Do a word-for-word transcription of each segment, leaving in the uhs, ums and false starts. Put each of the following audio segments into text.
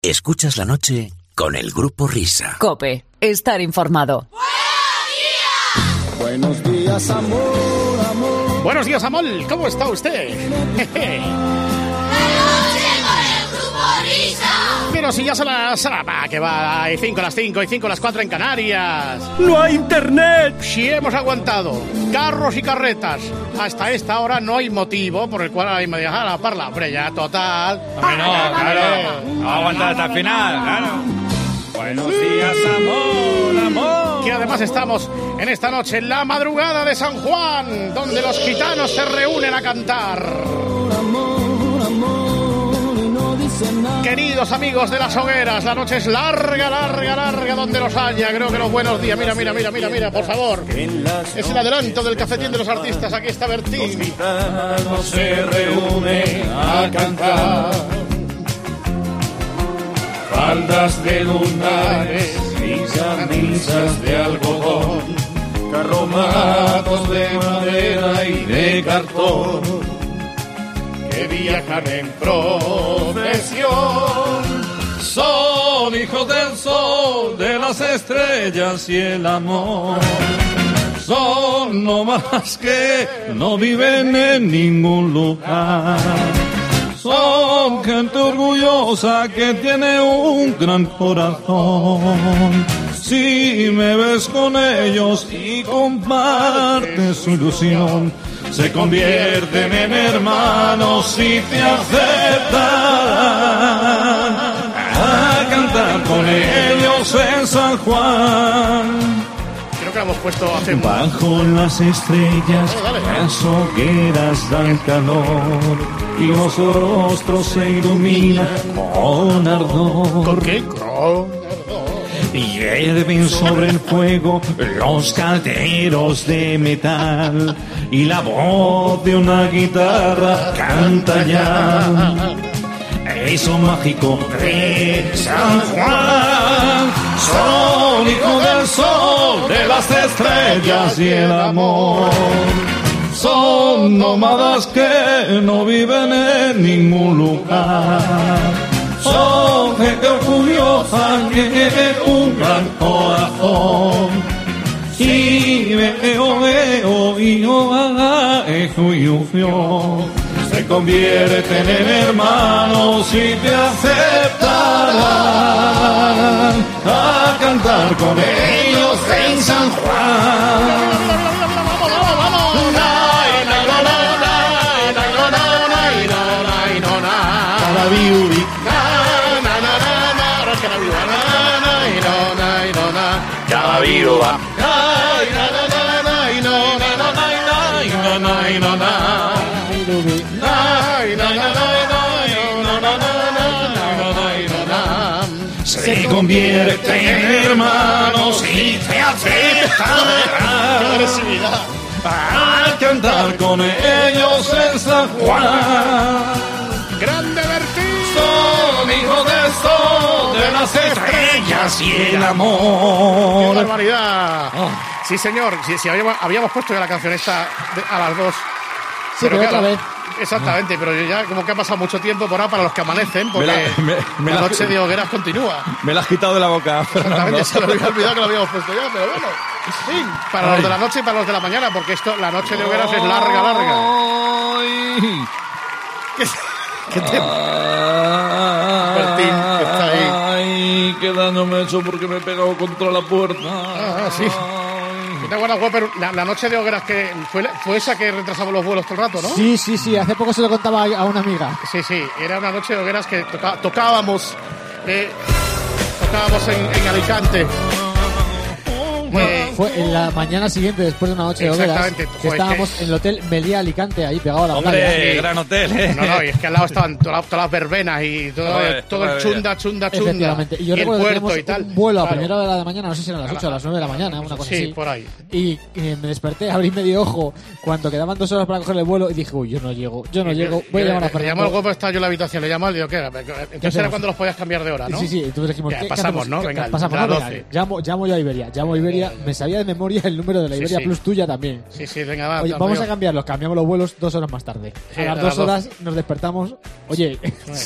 Escuchas la noche con el Grupo Risa. COPE. Estar informado. Buenos días, amor, amor. Buenos días, amor. ¿Cómo está usted? Jeje. Pero si ya son las... Ah, que va, hay cinco a las cinco y cinco a las cuatro en Canarias. ¡No hay internet! Si hemos aguantado carros y carretas hasta esta hora, no hay motivo por el cual ahora mismo digas, ah, la parla, hombre, ya, total. Hombre, no, claro. No aguantar hasta el final, claro. Buenos días, amor, amor. Que además estamos en esta noche, en la madrugada de San Juan, donde los gitanos se reúnen a cantar. Queridos amigos de las hogueras, la noche es larga, larga, larga donde los haya. Creo que los buenos días. Mira, mira, mira, mira, mira, por favor. Es el adelanto del cafetín de los artistas. Aquí está Bertín. Los gitanos se reúnen a cantar. Faldas de lunares y camisas de algodón, carromatos de madera y de cartón, que viajan en procesión. Son hijos del sol, de las estrellas y el amor. Son no más que no viven en ningún lugar. Son gente orgullosa que tiene un gran corazón. Si me ves con ellos y compartes su ilusión, se convierten en hermanos y te aceptan a cantar con ellos en San Juan. Creo que lo hemos puesto hace un... Bajo las estrellas, las hogueras dan calor y los rostros se iluminan con ardor. ¿Con qué? Con... Y hierven sobre el fuego los calderos de metal y la voz de una guitarra canta ya eso mágico de San Juan. Son hijos del sol, de las estrellas y el amor. Son nómadas que no viven en ningún lugar. Son gente orgullosa que tiene un gran corazón. Y veo, veo, y yo, haga, ejo, yo, yo. Se convierten en hermanos y te aceptarán a cantar con ellos en San Juan. Cada viuda. Cada viuda. Se convierte en hermanos y te aceptan a cantar con ellos en San Juan. ¡Grande Bertín! Son hijos del sol, de las estrellas y el amor. ¡Qué barbaridad! Oh. Sí, señor. Sí, sí, habíamos, habíamos puesto ya la canción esta de, a las dos. Sí, pero, pero otra vez. Exactamente, pero ya como que ha pasado mucho tiempo por ahora para los que amanecen, porque me la, me, me la la, noche de hogueras continúa. Me la has quitado de la boca, Fernando. Exactamente, se lo había olvidado que lo habíamos puesto ya, pero bueno. Sí, para Ay. los de la noche y para los de la mañana, porque esto, la noche de hogueras es larga, larga. Ay. ¿Qué, qué te... Bertín, que está ahí. Ay, qué daño me he hecho porque me he pegado contra la puerta. Ah, sí. ¿Te acuerdas, Whopper? La, la noche de hogueras que fue, fue esa que retrasamos los vuelos todo el rato, ¿no? Sí, sí, sí. Hace poco se lo contaba a una amiga. Sí, sí. Era una noche de hogueras que toca, tocábamos, eh, tocábamos en, en Alicante. Bueno, eh, fue en la mañana siguiente, después de una noche de hogueras, que Joder, estábamos que... en el hotel Meliá Alicante, ahí pegado a la Hombre, playa. Hombre, gran hotel, ¿eh? No, no, y es que al lado estaban todas, todas las verbenas y todo, Joder, todo el chunda, chunda, chunda. Efectivamente. Y yo y recuerdo el que puerto y tal. Un vuelo claro. a primera hora de la mañana, no sé si eran las ocho o las nueve de la mañana, una cosa sí, así. Sí, por ahí. Y eh, me desperté, abrí medio ojo cuando quedaban dos horas para coger el vuelo y dije, uy, yo no llego, yo no y llego, voy a llamar a Fernando. Le llamo al Gopo, estaba yo en la habitación, le llamo al digo, ¿qué era? Entonces era cuando los podías cambiar de hora, ¿no? Sí, sí, entonces dijimos, ya, pasamos, ¿no? Venga, pasamos, no, venga, llamo, llamo yo a Iberia, llamo a Iberia, me sabía de memoria el número de la Iberia sí, sí. Plus tuya también. Sí, sí, venga, va. Oye, vamos a cambiarlos, cambiamos los vuelos dos horas más tarde. Sí, a las dos horas nos despertamos. Oye,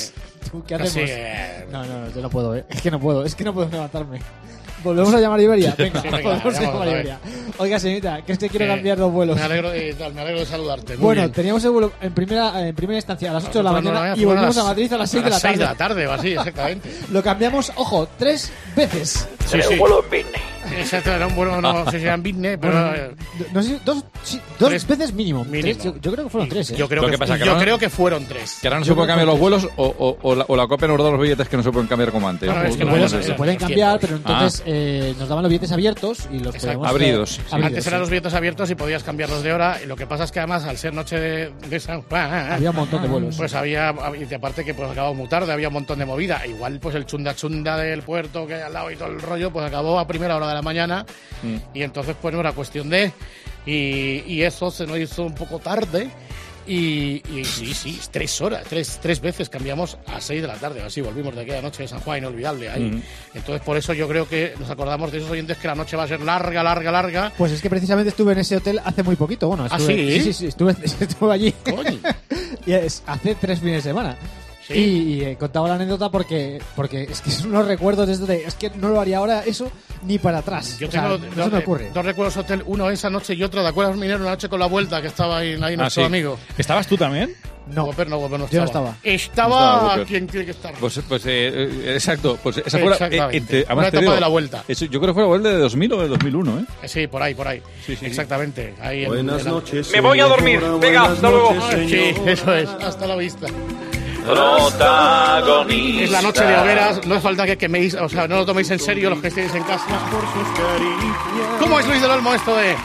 ¿Tú qué hacemos? Casi, eh... No, no, no, yo no puedo, ¿eh? Es que no puedo, es que no puedo levantarme. ¿Volvemos a llamar a Iberia? Venga, sí, venga, volvemos a llamar a Iberia. Oiga, señorita, que es que quiero eh, cambiar dos vuelos. Me alegro, eh, me alegro de saludarte. Muy bueno, bien. teníamos el vuelo en primera, en primera instancia a las ocho de la mañana y volvimos a Madrid a las seis de la tarde. seis de la tarde, o así, exactamente. Lo cambiamos, ojo, tres veces. Sí, sí. Un vuelo en business. Exacto, era un vuelo, no sé si era en business, pero... Bueno, no sé, dos, sí, dos veces mínimo. mínimo. Tres, yo, yo creo que fueron tres, ¿eh? Yo creo, que, que, pasa, que, yo no, creo que fueron tres. Que ahora no se pueden cambiar los vuelos o, o, o, la, o la Copa nos da los billetes que no se pueden cambiar como antes. No, no, es que los no, vuelos no, se no, pueden no, cambiar, no, pero entonces ah. eh, nos daban los billetes abiertos y los podíamos abridos. Sí. abridos. Antes eran los billetes abiertos y podías cambiarlos de hora. Y lo que pasa es que además, al ser noche de, de San Juan, había un montón de vuelos. Pues había, y aparte que pues acababa muy tarde, había un montón de movida. Igual pues el chunda chunda del puerto que hay al lado y todo el rollo, pues acabó a primera hora de la mañana. Mm. Y entonces pues no era cuestión de... Y, y eso se nos hizo un poco tarde. Y, y sí, sí, tres horas, tres, tres veces cambiamos a seis de la tarde, así volvimos de aquella noche de San Juan, inolvidable ahí. Uh-huh. Entonces por eso yo creo que nos acordamos de esos oyentes que la noche va a ser larga, larga, larga. Pues es que precisamente estuve en ese hotel hace muy poquito, bueno, estuve, ¿Ah, sí? Sí, sí, sí, estuve, estuve allí. Coño. Y es, hace tres fines de semana. Sí. Y, y he contado la anécdota porque porque es que son unos recuerdos desde de, es que no lo haría ahora eso ni para atrás. Yo o tengo sea, dos, no se me ocurre. Dos recuerdos hotel, uno esa noche y otro, ¿te acuerdas, Minero, una noche con la vuelta que estaba ahí, ahí nuestro ah, sí. amigo? ¿Estabas tú también? No, Whopper no, Whopper no yo estaba. no estaba. Estaba no estaba quien tiene que estar. Pues, pues eh, exacto, pues esa fue la, eh, entre, una etapa digo, de la vuelta. Eso, yo creo que fue la vuelta de dos mil o de dos mil uno, ¿eh? Sí, por ahí, por ahí. Sí, sí, exactamente. Ahí Buenas en, en noches. Me voy a dormir. Venga, hasta luego. Sí, eso es. Hasta la vista. Protagonista. Es la noche de hogueras, no hace falta que queméis, o sea, no lo toméis en serio los que estéis en casa. ¿Cómo es Luis del Olmo esto de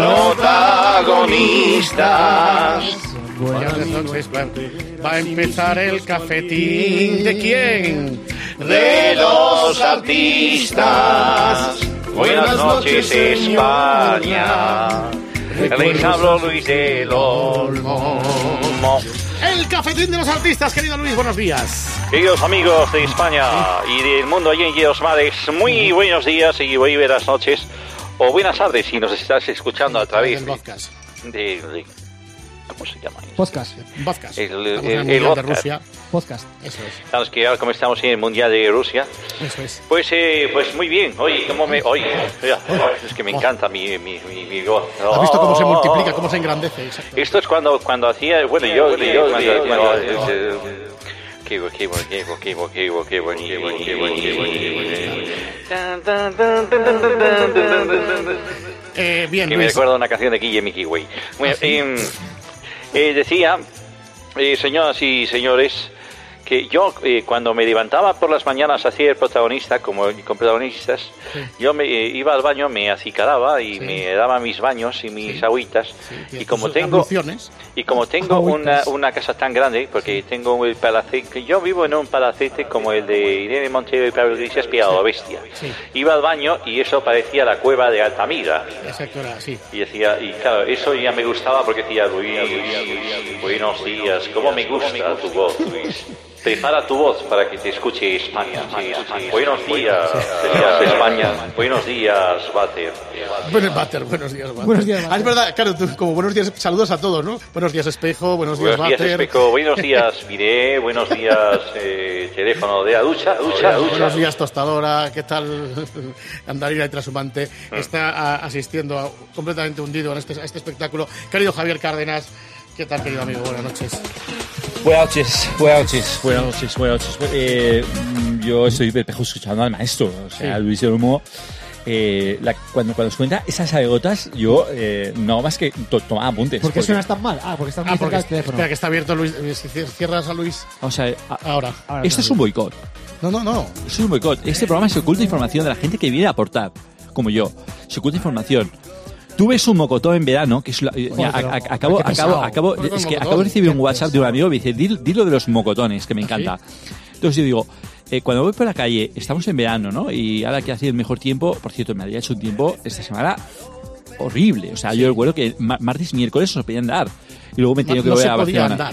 protagonistas? Buenas noches, va a empezar el cafetín. ¿De quién? De los artistas. Buenas noches, España. Les hablo Luis del Olmo. El cafetín de los artistas, querido Luis, buenos días. Queridos amigos de España y del mundo allí en los mares, muy buenos días y muy buenas noches o buenas tardes si nos estás escuchando a través del podcast. De, de, ¿cómo se llama eso? Podcast. Podcast. El, el, el, el, el el de Rusia. Podcast. Eso es. Sabes que ahora como estamos en el Mundial de Rusia. Eso es. Pues, eh, pues muy bien. Oye, cómo me, oye, mira, es que me encanta mi, mi, mi, mi voz. Oh, ¿Has visto cómo se multiplica, cómo se engrandece? Exacto. Esto es cuando, cuando hacía, bueno, yo, yo, yo cuando, yo, cuando, yo, qué bueno, qué bueno, qué bueno, qué bueno, qué bueno, qué bueno, qué bueno, qué bueno, qué bueno. Eh, bien, que Luis. me recuerda una canción de Guille Mickey Way. Bueno, ¿Ah, sí? eh, eh, decía, eh, señoras y señores, que yo eh, cuando me levantaba por las mañanas a ser protagonista, como con protagonistas, sí. yo me eh, iba al baño, me acicalaba y sí. me daba mis baños y mis sí. agüitas. Sí, y, como tengo, y como tengo una, una casa tan grande, porque sí. tengo el palacete, yo vivo en un palacete como el de Irene Montero y Pablo Iglesias, Piado sí. Bestia. Sí. Iba al baño y eso parecía la cueva de Altamira. Exacto, sí. Y decía, y claro, eso ya me gustaba porque decía, Luis, Luis buenos días, cómo me gusta tu voz, Luis. Prepara tu voz para que te escuche España. Sí, España. Buenos días, sí. España. Buenos días, Bater. Buenos Bater, buenos días, Bater. Buenos días, Bater. Ah, es verdad, claro, tú, como buenos días, saludos a todos, ¿no? Buenos días, Espejo, buenos días, Bater. Buenos días, Bater. Espejo, buenos días, Miré, buenos días, eh, teléfono de la ducha, ducha, ducha. Buenos días, Tostadora, ¿qué tal? Andarina y Trashumante. Mm. Está a, asistiendo a, completamente hundido en este, a este espectáculo. Querido Javier Cárdenas, ¿qué tal, querido amigo? Buenas noches. Buenas noches, buenas noches, buenas noches, buenas noches. Eh, yo estoy perplejo escuchando al maestro, o sea, sí. Luis del Olmo. Eh, la, cuando, cuando os cuenta esas anécdotas, yo eh, no más que to, tomaba apuntes. ¿Por qué suenas tan mal? Ah, porque estás muy ah, cerca del teléfono. Espera, que está abierto Luis. Si cierras a Luis. O sea, a, ahora. ahora. Esto no, es un boicot. No, no, no. Esto es un boicot. Este programa se oculta información de la gente que viene a aportar, como yo. Se oculta información. Tú ves un mocotón en verano, que es la, Joder, mira, a, a, acabo, acabo, acabo, es que acabo de recibir un WhatsApp de un amigo que me dice, di, di lo de los mocotones, que me encanta. ¿Sí? Entonces yo digo, eh, cuando voy por la calle, estamos en verano, ¿no? Y ahora que hace el mejor tiempo, por cierto, me había hecho un tiempo esta semana horrible. O sea, sí. yo recuerdo que martes y miércoles no se podía andar. Y luego me he tenido no, que volver no a Barcelona. Andar.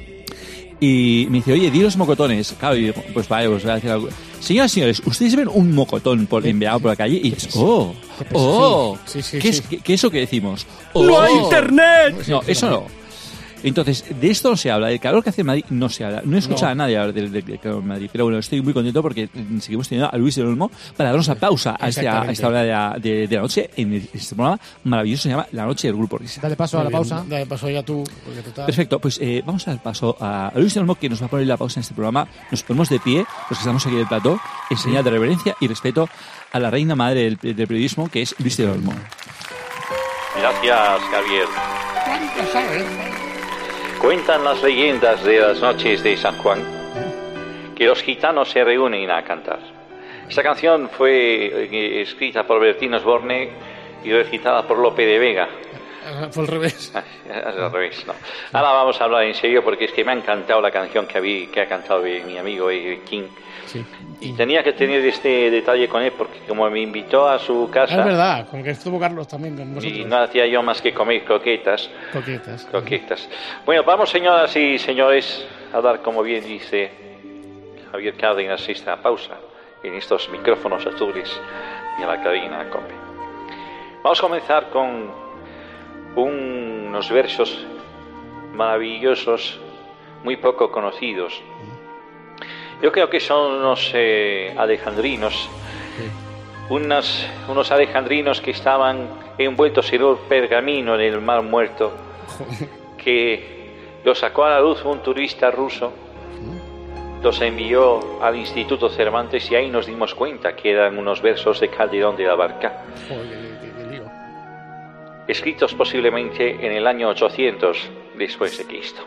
Y me dice, oye, di los mocotones. Claro, y digo, pues vale, pues voy a decir algo. Señoras y señores, ustedes ven un mocotón por enviado por la calle y dices, oh, oh, sí, sí, ¿qué, sí. Es, ¿qué, ¿qué es eso que decimos? Oh, ¡No hay internet! No, eso no. Entonces, de esto no se habla, del calor que hace en Madrid no se habla. No he escuchado no. a nadie hablar del, del, del calor en Madrid, pero bueno, estoy muy contento porque seguimos teniendo a Luis del Olmo para darnos la pausa a, este, a esta hora de la, de, de la noche en este programa maravilloso se llama La Noche del Grupo Risa. Dale paso muy a la bien. pausa. Dale paso ya tú. Porque total... Perfecto, pues eh, vamos a dar paso a Luis del Olmo que nos va a poner la pausa en este programa. Nos ponemos de pie, los que estamos aquí del plató, en señal de reverencia y respeto a la reina madre del, del periodismo, que es Luis del Olmo. Gracias, Javier. ¿Cuánto sabes? Cuentan las leyendas de las noches de San Juan que los gitanos se reúnen a cantar. Esta canción fue escrita por Bertín Osborne y recitada por Lope de Vega. Fue al revés. Al revés, no. Ahora vamos a hablar en serio porque es que me ha encantado la canción que, había, que ha cantado mi amigo King. Sí. Y tenía que tener este detalle con él porque como me invitó a su casa... Es verdad, con que estuvo Carlos también con nosotros. Y no hacía yo más que comer croquetas. Croquetas. Croquetas. Bueno, vamos señoras y señores a dar, como bien dice Javier Cárdenas, esta pausa en estos micrófonos azules y a la cabina Cope. Vamos a comenzar con unos versos maravillosos, muy poco conocidos. Yo creo que son unos eh, alejandrinos, unos, unos alejandrinos que estaban envueltos en un pergamino en el Mar Muerto, que los sacó a la luz un turista ruso, los envió al Instituto Cervantes y ahí nos dimos cuenta que eran unos versos de Calderón de la Barca. Escritos posiblemente en el año ochocientos después de Cristo.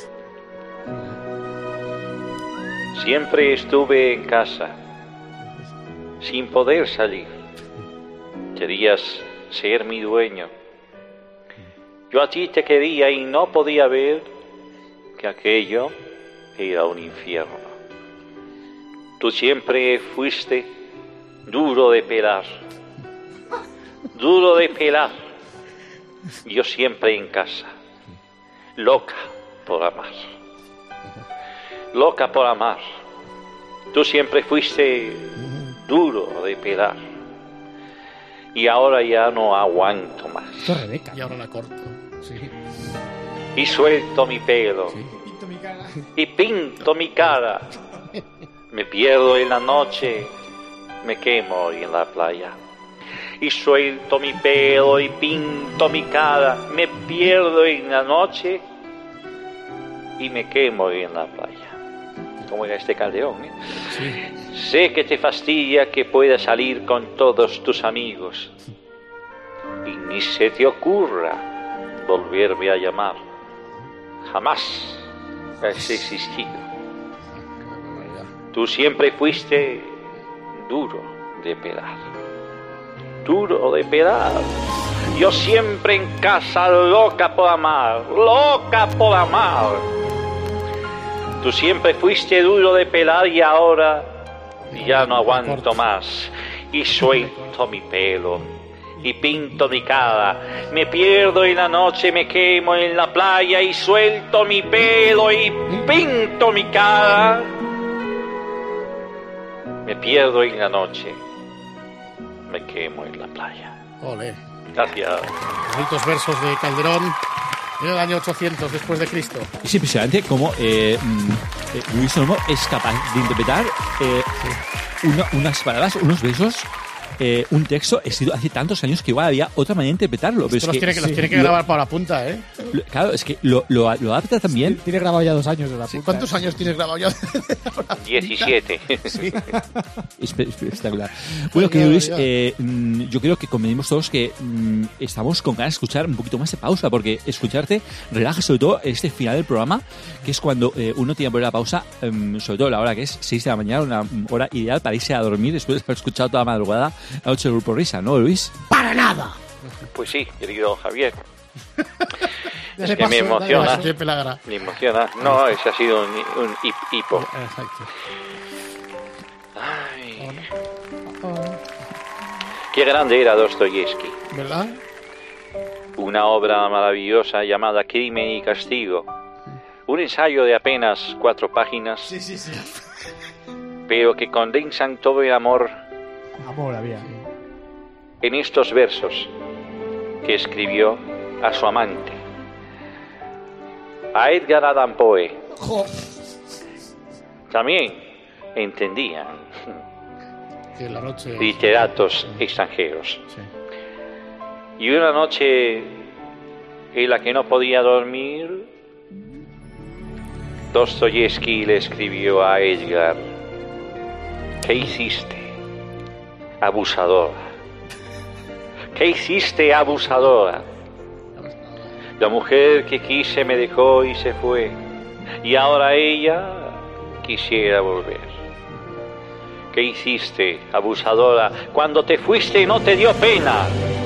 Siempre estuve en casa, sin poder salir. Querías ser mi dueño. Yo a ti te quería y no podía ver que aquello era un infierno. Tú siempre fuiste duro de pelar, duro de pelar. Yo siempre en casa, loca por amar, loca por amar. Tú siempre fuiste duro de pelar y ahora ya no aguanto más. Esto es Rebeca. Y ahora la corto, sí. Y suelto mi pelo, sí. Pinto mi cara. Y pinto mi cara. Me pierdo en la noche, me quemo en la playa. Y suelto mi pelo y pinto mi cara, me pierdo en la noche y me quemo en la playa. Como era este Calderón, ¿eh? Sí. Sé que te fastidia que puedas salir con todos tus amigos y ni se te ocurra volverme a llamar. Jamás has existido. Tú siempre fuiste duro de pelar. Duro de pelar. Yo siempre en casa loca por amar, loca por amar. Tú siempre fuiste duro de pelar y ahora ya no aguanto más. Y suelto mi pelo y pinto mi cara. Me pierdo en la noche, me quemo en la playa y suelto mi pelo y pinto mi cara. Me pierdo en la noche, me quemo en la playa. Olé. Gracias. Bonitos versos de Calderón en el año ochocientos después de Cristo. Es impresionante cómo eh, eh, Luis Olmo es capaz de interpretar eh, sí. una, unas palabras, unos versos, eh, un texto escrito hace tantos años que igual había otra manera de interpretarlo. Pero Esto es los, que, tiene que, los sí, tiene que lo, grabar para la punta, ¿eh? Lo, claro, es que lo, lo, lo adapta también. Tiene grabado ya dos años de la punta. Sí, ¿cuántos años tienes grabado ya? diecisiete. Sí. Espectacular. Bueno, querido Luis, eh, yo creo que convenimos todos que mm, estamos con ganas de escuchar un poquito más de pausa, porque escucharte relaja, sobre todo este final del programa, que es cuando eh, uno tiene que poner la pausa, eh, sobre todo la hora que es seis de la mañana, una hora ideal para irse a dormir después de haber escuchado toda la madrugada la noche del Grupo Risa, ¿no, Luis? ¡Para nada! Pues sí, querido Javier. Es que paso, me emociona. Me emociona. No, ese ha sido un, un hipo. Exacto. Ay. Qué grande era Dostoyevsky. ¿Verdad? Una obra maravillosa llamada Crimen y Castigo. Un ensayo de apenas cuatro páginas. Sí, sí, sí. Pero que condensan todo el amor. Amor había. En estos versos que escribió a su amante. a Edgar Allan Poe. Jo. También entendían Que la noche... literatos extranjeros. Sí. Y una noche en la que no podía dormir, Dostoyevsky le escribió a Edgar: ¿qué hiciste, abusadora? ¿Qué hiciste, abusadora? La mujer que quise me dejó y se fue, y ahora ella quisiera volver. ¿Qué hiciste, abusadora? Cuando te fuiste no te dio pena,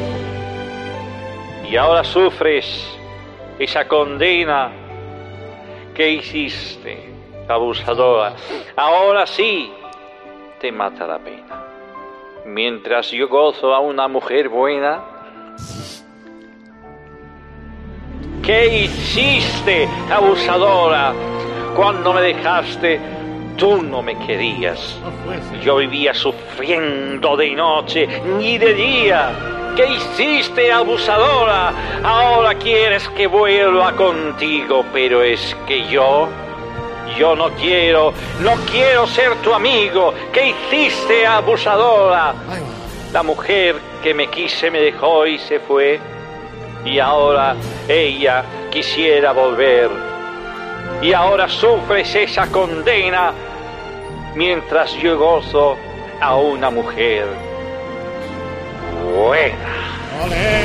y ahora sufres esa condena. ¿Qué hiciste, abusadora? Ahora sí te mata la pena. Mientras yo gozo a una mujer buena. ¿Qué hiciste, abusadora? Cuando me dejaste, tú no me querías. Yo vivía sufriendo de noche ni de día. ¿Qué hiciste, abusadora? Ahora quieres que vuelva contigo, pero es que yo, yo no quiero, no quiero ser tu amigo. ¿Qué hiciste, abusadora? La mujer que me quise me dejó y se fue, y ahora ella quisiera volver. Y ahora sufres esa condena, mientras yo gozo a una mujer buena. ¡Olé!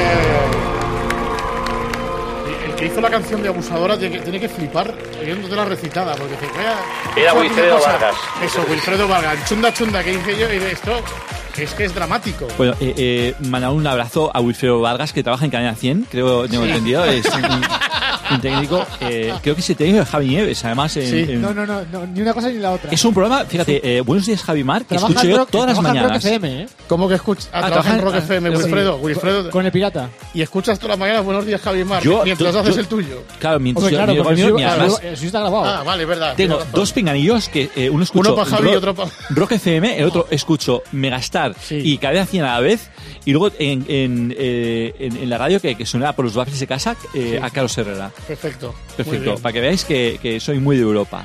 El que hizo la canción de Abusadora tiene que, tiene que flipar oyéndote la recitada, porque dice, vaya, era Wilfredo Vargas. Eso, Wilfredo Vargas. Chunda chunda que hice yo, y de esto es que es dramático. Bueno, eh, eh, mandar un abrazo a Wilfredo Vargas, que trabaja en Cadena cien, creo, tengo sí. entendido. Es un, un técnico, eh, creo que es el técnico de Javi Nieves, además. En, sí. en, no, no, no, no, ni una cosa ni la otra. Es un programa, fíjate, eh, Buenos días Javi Mar, que trabaja escucho yo rock, todas las mañanas. Rock F M, ¿eh? ¿Cómo que escuchas? Ah, ah, trabaja en Rock ah, F M, Wilfredo, sí. Wilfredo. Con el pirata. Y escuchas todas las mañanas Buenos días Javi Mar, yo, mientras tú, haces yo, el tuyo. Claro, mientras Hombre, yo, claro, mi, mi, mi, además, eso está grabado. Ah, vale, verdad. Tengo dos pinganillos que eh, uno escucho uno para Javi rock, y otro para... Rock F M, el otro escucho Megastar sí. y Cadena cien a la vez, y luego en, en, eh, en, en la radio que, que sonaba por los baffles de casa eh, sí. a Carlos Herrera. Perfecto. Perfecto, para que veáis que, que soy muy de Europa.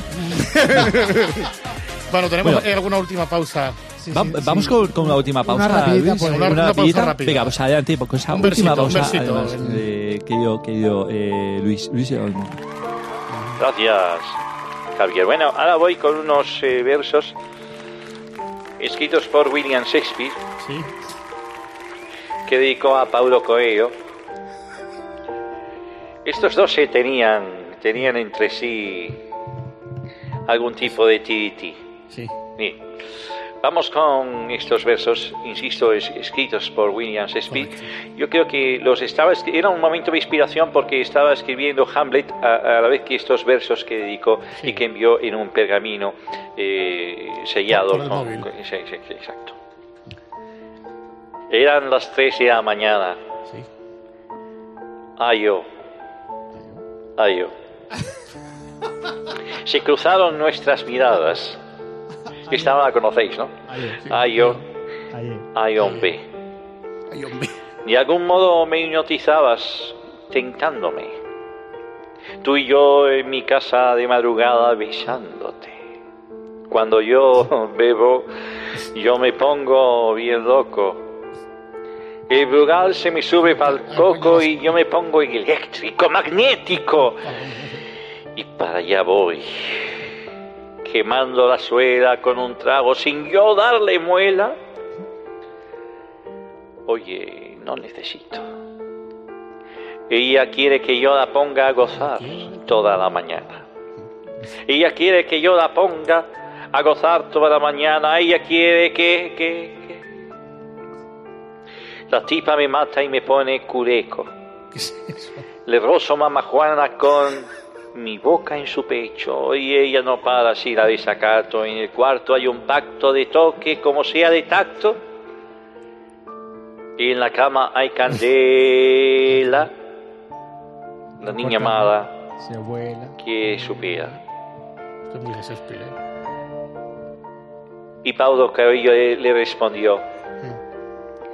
Bueno, tenemos bueno. alguna última pausa. Sí, Va, sí, vamos sí. Con, con una última pausa. Una rapidita, Luis, pues, una, una, una rapidita. pausa rápida. Venga, pues adelante con esa un última versito, pausa. Un además, eh, querido, querido eh, Luis, Luis Olmo. Gracias, Javier. Bueno, ahora voy con unos eh, versos escritos por William Shakespeare, sí. que dedicó a Paulo Coelho. Estos dos se tenían, tenían entre sí algún tipo de tiriti. Sí. Bien. Vamos con estos versos, insisto, es, escritos por William Shakespeare. Correcto. Yo creo que los estaba, era un momento de inspiración porque estaba escribiendo Hamlet a, a la vez que estos versos que dedicó sí. y que envió en un pergamino eh, sellado. Con, con, con, sí, sí, sí, exacto. Eran las tres de la mañana. Sí. Ayo. Ayo. Se cruzaron nuestras miradas. Esta la conocéis, ¿no? Ayo. Ayombe. De algún modo me hipnotizabas, tentándome. Tú y yo en mi casa de madrugada besándote. Cuando yo bebo, yo me pongo bien loco. El brugal se me sube para el coco y yo me pongo eléctrico, magnético. Y para allá voy, quemando la suela con un trago sin yo darle muela. Oye, no necesito. Ella quiere que yo la ponga a gozar toda la mañana. Ella quiere que yo la ponga a gozar toda la mañana. Ella quiere que, que, que... La tipa me mata y me pone cureco. ¿Qué es eso? Le rozo mamajuana con mi boca en su pecho y ella no para si la desacato. En el cuarto hay un pacto de toque como sea de tacto. Y en la cama hay candela. La niña mala se abuela que supiera. Esto es muy desesperado. Y Paulo Coelho le, le respondió: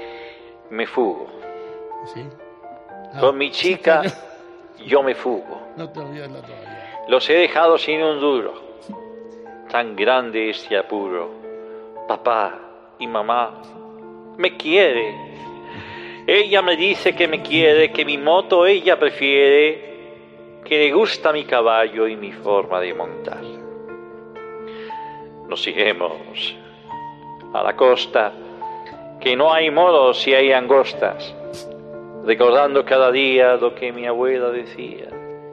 me fugo. ¿Sí? Ah, con mi chica sí, yo me fugo. No te olvides la toalla. Los he dejado sin un duro. Tan grande este apuro. Papá y mamá me quiere. Ella me dice que me quiere, que mi moto ella prefiere, que le gusta mi caballo y mi forma de montar. Nos iremos a la costa, que no hay moros si hay angostas, recordando cada día lo que mi abuela decía.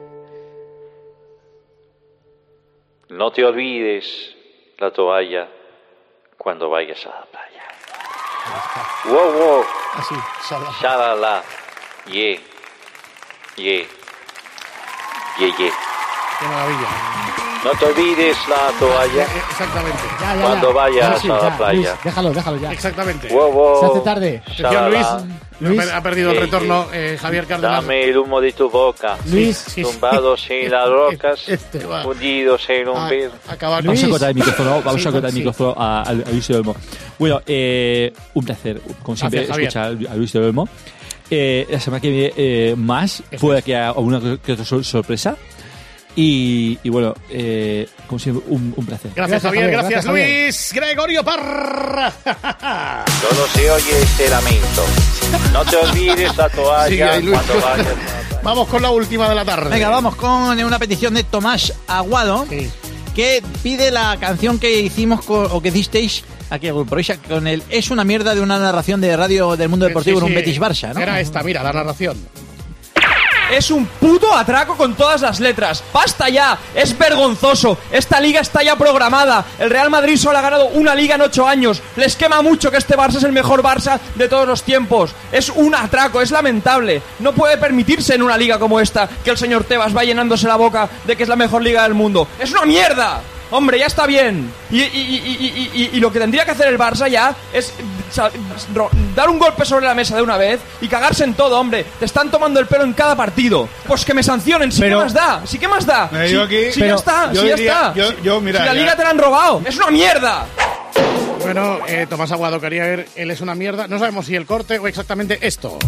No te olvides la toalla cuando vayas a la playa. Wow, wow. Así, shalala. Shalala. Ye. Ye. Ye, ye. Qué maravilla. No te olvides la toalla Exactamente. Ya, ya, cuando ya. vayas Ya, sí, a la ya, playa. Luis, déjalo, déjalo ya. Exactamente. Wow, wow. Se hace tarde. Atención, Shalala. Luis. Luis. Ha perdido el Ye, retorno eh, Javier Cárdenas. Dame el humo de tu boca. Luis. Sí, sí. Tumbados en las rocas, Este va. fundidos en un A- ver. acabar Vamos a Luis. cortar el micrófono, vamos Sí, a cortar el sí. micrófono a, a, a Luis de Olmo. Bueno, eh, un placer, como siempre, Gracias, Javier. escuchar a Luis de Olmo. Eh, la semana que viene eh, más, puede que haya alguna que otra sor- sorpresa. Y, y bueno, eh, como siempre, un, un placer. Gracias, Gracias, Javier. Javier. Gracias, Gracias, Luis. Gregorio Parra. Solo se oye este lamento. No te olvides la toalla Sigue ahí, Luis. cuando vayas. Vamos con la última de la tarde. Venga, vamos con una petición de Tomás Aguado, Sí. que pide la canción que hicimos con, o que hicisteis aquí por ella con el Es una mierda de una narración de radio del mundo deportivo Sí, en un sí. Betis Barça, ¿no? Era esta, mira, la narración. Es un puto atraco con todas las letras. ¡Basta ya! ¡Es vergonzoso! Esta liga está ya programada. El Real Madrid solo ha ganado una liga en ocho años. Les quema mucho que este Barça es el mejor Barça de todos los tiempos. Es un atraco, es lamentable. No puede permitirse en una liga como esta que el señor Tebas va llenándose la boca de que es la mejor liga del mundo. ¡Es una mierda! Hombre, ya está bien. Y, y, y, y, y, y lo que tendría que hacer el Barça ya es sa- ro- dar un golpe sobre la mesa de una vez y cagarse en todo, hombre. Te están tomando el pelo en cada partido. Pues que me sancionen, ¿sí Pero- qué más da? ¿Sí qué más da? Eh, Sí, yo aquí- sí pero ya está, yo sí ya diría- está. yo- Sí- yo, mira, si la ya- liga te la han robado. ¡Es una mierda! Bueno, eh, Tomás Aguado quería ver, él es una mierda. No sabemos si el corte o exactamente esto.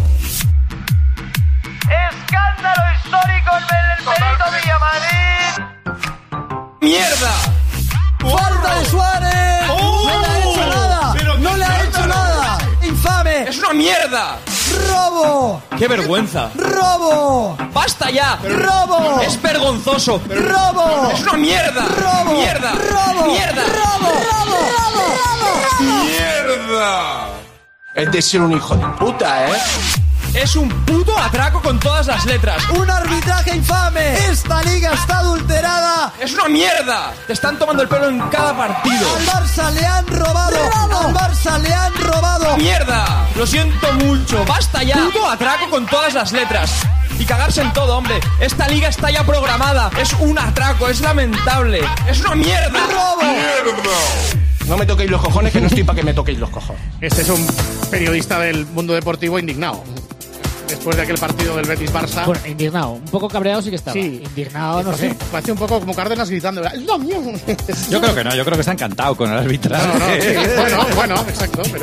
¡Escándalo histórico en el Benito Villamarín! ¡Mierda! ¡Falta de Suárez! ¡Oh! ¡No le ha hecho nada! Pero ¡No qué le ha hecho escándalo! nada! ¡Infame! ¡Es una mierda! ¡Robo! ¡Qué vergüenza! ¡Robo! ¡Basta ya! ¡Robo! ¡Es vergonzoso! ¡Robo! ¡Es una mierda! ¡Robo! ¡Mierda! ¡Robo! ¡Mierda! ¡Robo! ¡Robo! ¡Robo! ¡Mierda! Es de ser un hijo de puta, ¿eh? Es un puto atraco con todas las letras. ¡Un arbitraje infame! ¡Esta liga está adulterada! ¡Es una mierda! Te están tomando el pelo en cada partido. ¡Al Barça le han robado! ¡Al Barça le han robado! ¡Mierda! Lo siento mucho. ¡Basta ya! Puto atraco con todas las letras. Y cagarse en todo, hombre. Esta liga está ya programada. Es un atraco, es lamentable. ¡Es una mierda! ¡Robo! No me toquéis los cojones, que no estoy para que me toquéis los cojones. Este es un periodista del mundo deportivo indignado. Después de aquel partido del Betis-Barça. Bueno, indignado. Un poco cabreado sí que estaba. Sí. Indignado, no Parece- sé. Parece un poco como Cárdenas gritando. ¡Es una mierda! Yo creo que no, yo creo que está encantado con el arbitraje. No, no, sí. Bueno, bueno, exacto, pero...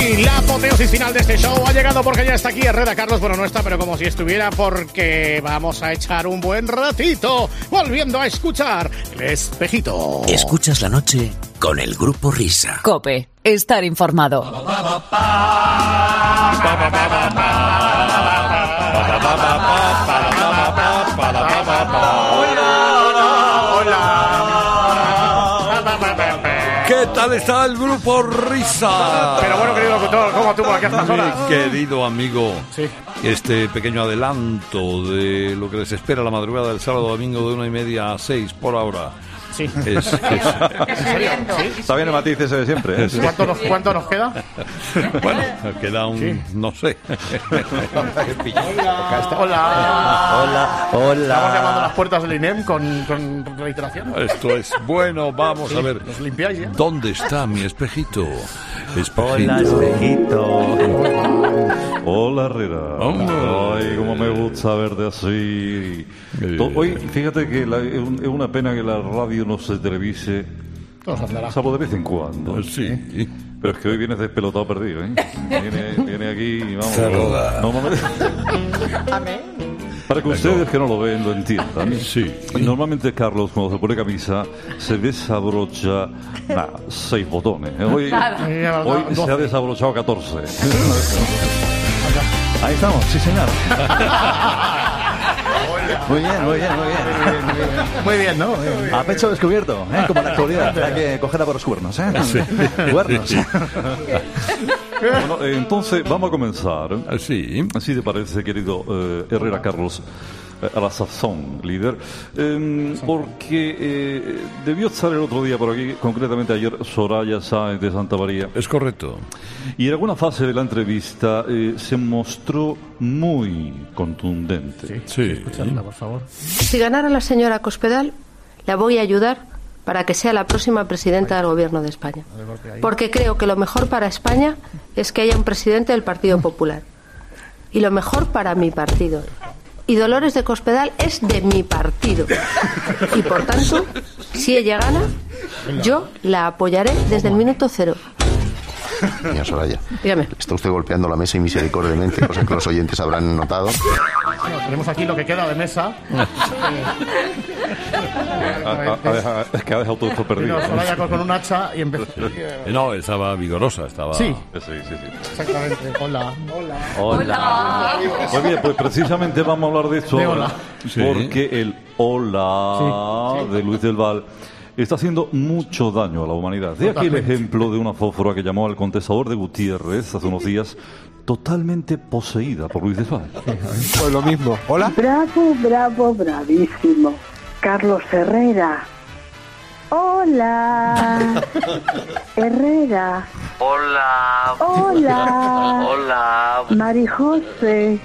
Y la apoteosis final de este show ha llegado porque ya está aquí Herrera Carlos. Bueno, no está, pero como si estuviera, porque vamos a echar un buen ratito volviendo a escuchar El Espejito. Escuchas la noche con el Grupo Risa. COPE. Estar informado. ¿Qué tal está el Grupo Risa? Pero bueno, querido locutor, ¿cómo tuvo aquí a estas horas? Mi querido amigo, sí. Este pequeño adelanto de lo que les espera la madrugada del sábado domingo de una y media a seis por ahora. Sí. Es, es, ¿Sí? Está bien el matiz ese de siempre. ¿eh? ¿Cuánto, nos, ¿Cuánto nos queda? Bueno, queda un... Sí. no sé. Hola. Hola. Hola. Estamos llamando a las puertas del I N E M con, con reiteración. Esto es bueno. Vamos sí, a ver. ¿Nos limpiáis ya? ¿Dónde está mi espejito? Espejito. Hola, espejito. Hola, Herrera. Oh. Ay, cómo me gusta verte así. Eh. Hoy, fíjate que la, es una pena que la radio no se televise. Salvo de vez en cuando. Sí. Pero es que hoy vienes despelotado perdido, ¿eh? Viene, viene aquí y vamos. No, no me... Amén. Para que ustedes que no lo ven lo entiendan. Sí. Normalmente Carlos, cuando se pone camisa, se desabrocha nah, seis botones. Hoy, hoy se ha desabrochado catorce. Ahí estamos, sí señor. Muy bien, muy bien, muy bien. Muy bien, ¿no? A pecho descubierto, ¿eh? Como en la actualidad. Hay que cogerla por los cuernos, ¿eh? Sí. Cuernos. Bueno, entonces vamos a comenzar. Sí. Así te parece, querido eh, Herrera Carlos, eh, a la sazón, líder. Eh, porque eh, debió estar el otro día por aquí, concretamente ayer, Soraya Sáenz de Santa María. Es correcto. Y en alguna fase de la entrevista eh, se mostró muy contundente. Sí, sí. Escuchadla, por favor. Si ganara la señora Cospedal, la voy a ayudar para que sea la próxima presidenta del Gobierno de España. Porque creo que lo mejor para España es que haya un presidente del Partido Popular. Y lo mejor para mi partido. Y Dolores de Cospedal es de mi partido. Y por tanto, si ella gana, yo la apoyaré desde el minuto cero. Señora Soraya, dígame. Está usted golpeando la mesa misericordiamente, cosa que los oyentes habrán notado. Bueno, tenemos aquí lo que queda de mesa. Es que ha dejado todo esto perdido. No, Soraya con un hacha y empezó. No, estaba vigorosa, estaba... Sí, sí, sí, sí. Exactamente. Hola. Hola. Hola. Pues bien, pues precisamente vamos a hablar de esto. De hola. Porque el hola sí. de Luis del Val está haciendo mucho daño a la humanidad. De aquí el ejemplo de una fósfora que llamó al contestador de Gutiérrez hace unos días, totalmente poseída por Luis del Val. Pues lo mismo. Hola. Bravo, bravo, bravísimo. Carlos Herrera. Hola. Herrera. Hola. Hola. Hola. Marijose.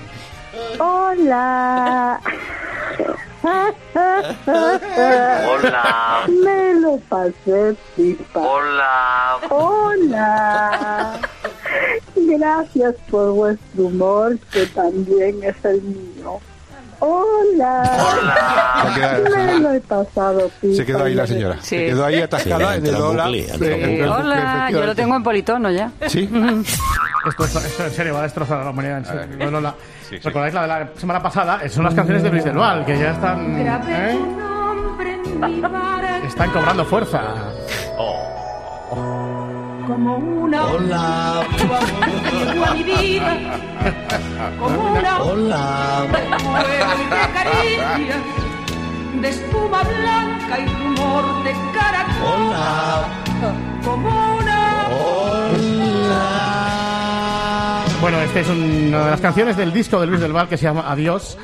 Hola. Hola. Me lo pasé pipa. Hola. Hola. Gracias por vuestro humor, que también es el mío. Hola. Hola. Me lo he pasado pipa. Se quedó ahí la señora. Sí. Se quedó ahí atascada en el hola. Sí. Hola, yo lo tengo en politono ya. Sí. Esto, esto, esto en serio va a destrozar a la humanidad. En serio. Lola. Sí, sí. ¿Recordáis la de la semana pasada? Son las canciones de Luis del Val, que ya están... ¿eh? Están cobrando fuerza. Oh. Como una hola, llegó a mi vida, como una hola, de caricia, de espuma blanca y rumor de caracol, hola, como una hola. Bueno, esta es una de las canciones del disco de Luis del Val que se llama Adiós.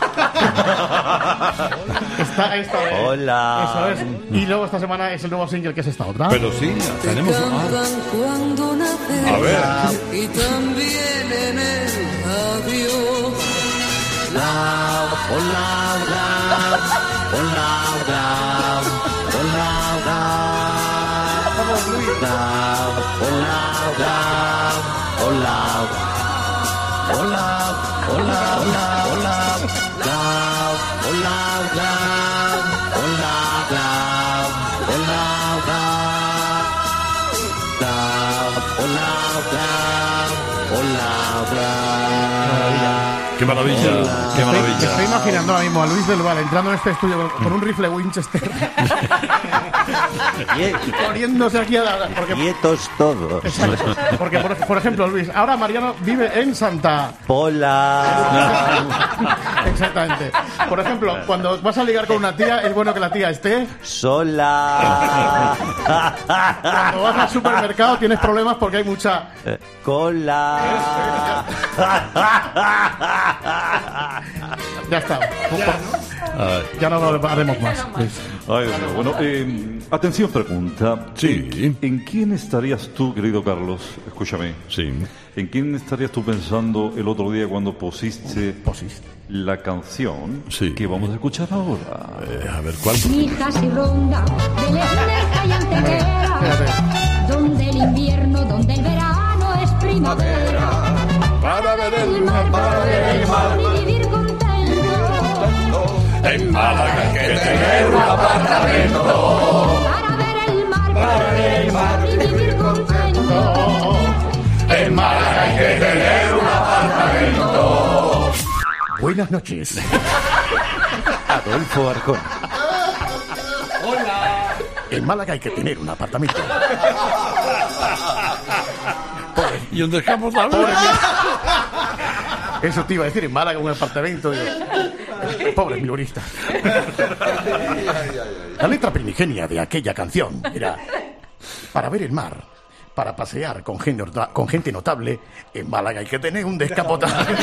Está esta vez. Hola. Eso es. Y luego esta semana es el nuevo single, que es esta otra. Pero sí, tenemos... Ah. A ver. y también en el adiós. La, hola, la, hola, la, hola, la, hola, la, hola, hola, hola, hola, hola, hola, la, hola, la, hola, la, hola, la, la, hola, la. Qué maravilla, Hola. qué maravilla. Me estoy imaginando ahora mismo a Luis del Val entrando en este estudio con, con un rifle Winchester y poniéndose aquí a la... Porque, Quietos todos. Exacto. Porque, por, por ejemplo, Luis, ahora Mariano vive en Santa... Pola. Exactamente. Por ejemplo, cuando vas a ligar con una tía, es bueno que la tía esté... Sola. Cuando vas al supermercado tienes problemas porque hay mucha... Cola. Ya está. Ya no lo haremos más. Ay, Dios mío. Bueno, eh, atención, pregunta. Sí. ¿En quién estarías tú, querido Carlos? Escúchame. Sí. ¿En quién estarías tú pensando el otro día cuando pusiste, pusiste. la canción sí. que vamos a escuchar ahora? Eh, a ver, ¿cuál? Hijas y ronda, de Lesmerca y Antequera, donde el invierno, donde el verano es primavera. Para ver el mar, para ver el mar y vivir contento. En Málaga hay que tener un apartamento. Para ver el mar, para ver el mar y vivir contento. En Málaga hay que tener un apartamento. Buenas noches. Adolfo Arjona. Hola. En Málaga hay que tener un apartamento. ¿Y dónde dejamos la vida? Eso te iba a decir, en Málaga un apartamento. Pobres miluristas. La letra primigenia de aquella canción era: para ver el mar, para pasear con gente, con gente notable, en Málaga hay que tener un descapotable.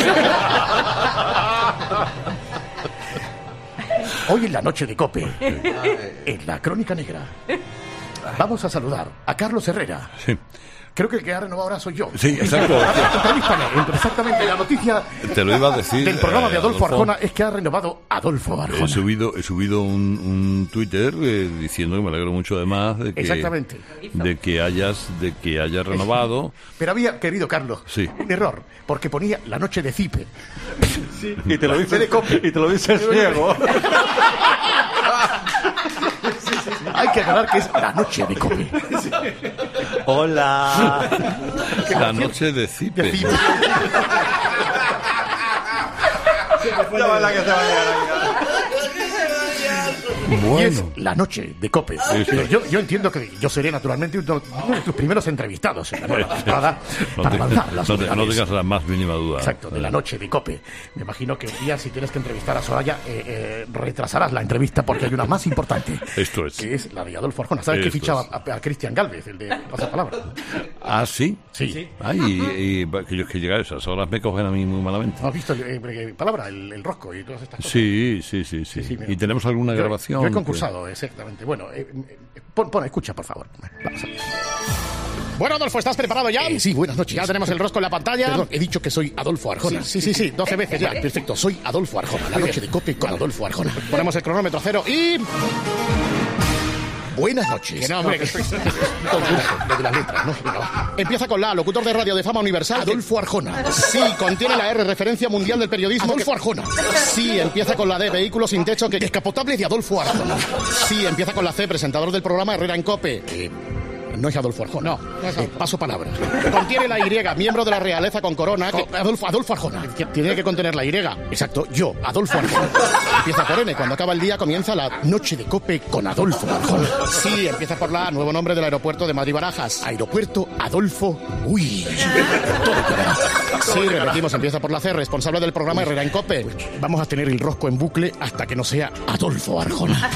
Hoy en la noche de COPE, en la Crónica Negra, vamos a saludar a Carlos Herrera. Sí. Creo que el que ha renovado ahora soy yo. Sí, exacto. Entrevístame. Exactamente, la noticia Te lo iba a decir. del programa de eh, Adolfo Arjona es que ha renovado Adolfo Arjona. He subido, he subido un, un Twitter eh, diciendo que me alegro mucho además de que, Exactamente. de que hayas, de que hayas renovado. Pero había, querido Carlos, Sí. un error, porque ponía la noche de Cipe. Sí. Y te lo dice de COPE. Y te lo dice el ciego. Hay que aclarar que es la noche de COPE. Hola. La noche de Cipe. De Cipe. Bueno. Y es la noche de COPE. Esto. Yo, yo entiendo que yo seré naturalmente uno de tus primeros entrevistados en la nueva temporada No, para te- lanzar las no te- no novedades. tengas la más mínima duda. Exacto, de la noche de COPE. Me imagino que un día, si tienes que entrevistar a Soraya, eh, eh, retrasarás la entrevista porque hay una más importante. Esto es. Que es la de Adolfo Arjona. ¿Sabes que Esto fichaba es. a, a Cristian Galvez, el de Pasapalabra? Ah, sí. Sí. Ay, y, y que yo que llegar a esas horas me cogen a mí muy malamente. ¿No has visto eh, eh, Palabra, el, el rosco y todas estas cosas? Sí, sí, sí, sí. Sí, mira. ¿Y tenemos alguna Yo- grabación? Yo he que- concursado, exactamente. Bueno, eh, eh, pon, pon, escucha, por favor. Vamos a ver. Bueno, Adolfo, ¿estás preparado ya? Eh, sí, buenas noches. Ya tenemos el rosco en la pantalla. Perdón, he dicho que soy Adolfo Arjona. Sí, sí, sí, doce veces ya. Perfecto, soy Adolfo Arjona. La noche de COPE con Adolfo Arjona. Ponemos el cronómetro cero y... Buenas noches. Que no, hombre, que estoy... Concurso, lo de las letras, ¿no? Venga, va. Empieza con la A, locutor de radio de fama universal, Adolfo Arjona. Sí, contiene la R, referencia mundial del periodismo, Adolfo Arjona. Sí, empieza con la D, vehículo sin techo, que descapotable de Adolfo Arjona. Sí, empieza con la C, presentador del programa Herrera en COPE. Eh, no es Adolfo Arjona. No, eh, paso palabra. Contiene la Y, miembro de la realeza con corona. Que, Adolfo, Adolfo Arjona. Que tiene que contener la Y. Exacto, yo, Adolfo Arjona. Empieza por N. Cuando acaba el día comienza la noche de COPE con Adolfo Arjona. Sí, empieza por la A, nuevo nombre del aeropuerto de Madrid-Barajas. Aeropuerto Adolfo. Uy. Todo quedará. Sí, repetimos, empieza por la C, responsable del programa Herrera en COPE. Vamos a tener el rosco en bucle hasta que no sea Adolfo Arjona.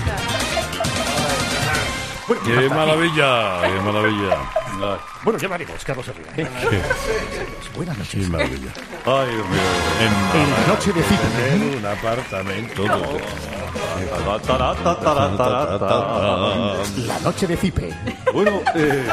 Bueno, ¡Qué maravilla! ¡Qué maravilla! Ay, Bueno, ya hablaremos, Carlos Herrera. ¿eh? Buenas noches. ¡Qué maravilla! Ay, Dios mío. En En la noche de Cipe. tener un apartamento. La noche de Cipe. Bueno, eh,